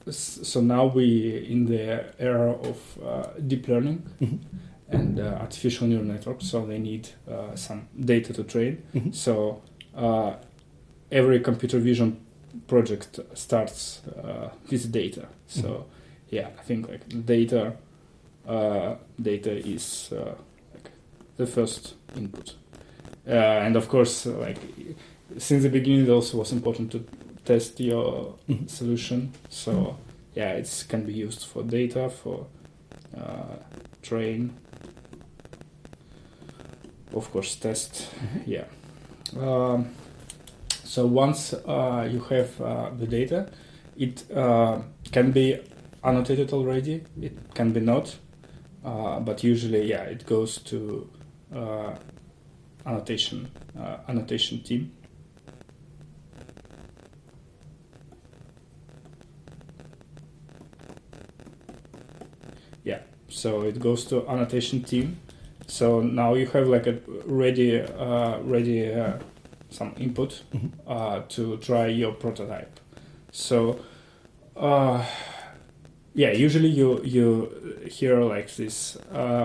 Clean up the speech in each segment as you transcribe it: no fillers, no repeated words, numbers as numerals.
so now we in the era of deep learning and artificial neural networks, so they need some data to train. So every computer vision project starts with data. So yeah, I think like data is like the first input, and of course, like since the beginning, it also was important to test your solution. So yeah, it can be used for data, for train, of course, test. Yeah. So once you have the data, it can be annotated already. It can be not, but usually, yeah, it goes to annotation team. Yeah, so it goes to annotation team. So now you have like a ready some input to try your prototype. So yeah, usually you hear like this.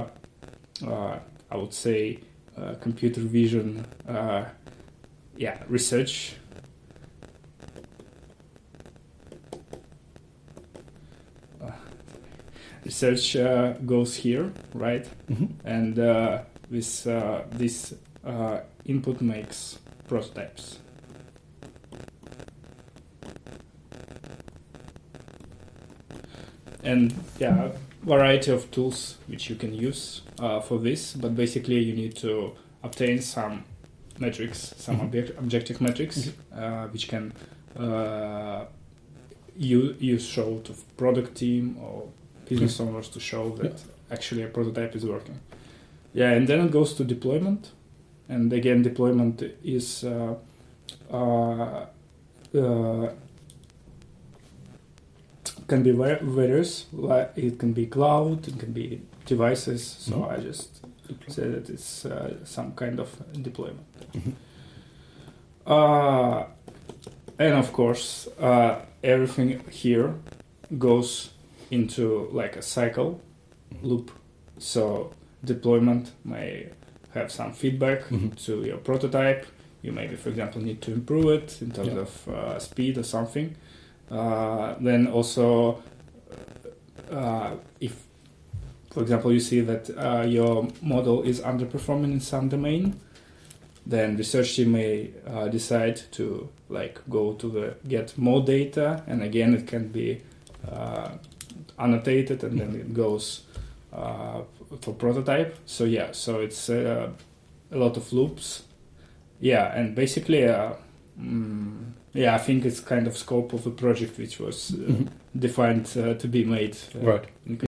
I would say computer vision. Research. Research goes here, right? And this input makes prototypes. And yeah, variety of tools which you can use for this, but basically you need to obtain some metrics, some objective metrics, which can you show to product team or business owners to show that actually a prototype is working. Yeah, and then it goes to deployment, and again deployment is can be various. Like it can be cloud, it can be devices. So I just say that it's some kind of deployment. And of course, everything here goes into like a cycle loop. So deployment may have some feedback to your prototype. You maybe, for example, need to improve it in terms of speed or something. Then also, if, for example, you see that your model is underperforming in some domain, then research team may decide to like go to the get more data, and again it can be annotated, and then it goes for prototype. So yeah, so it's a lot of loops. Yeah, and basically, I think it's kind of scope of a project which was defined to be made right. in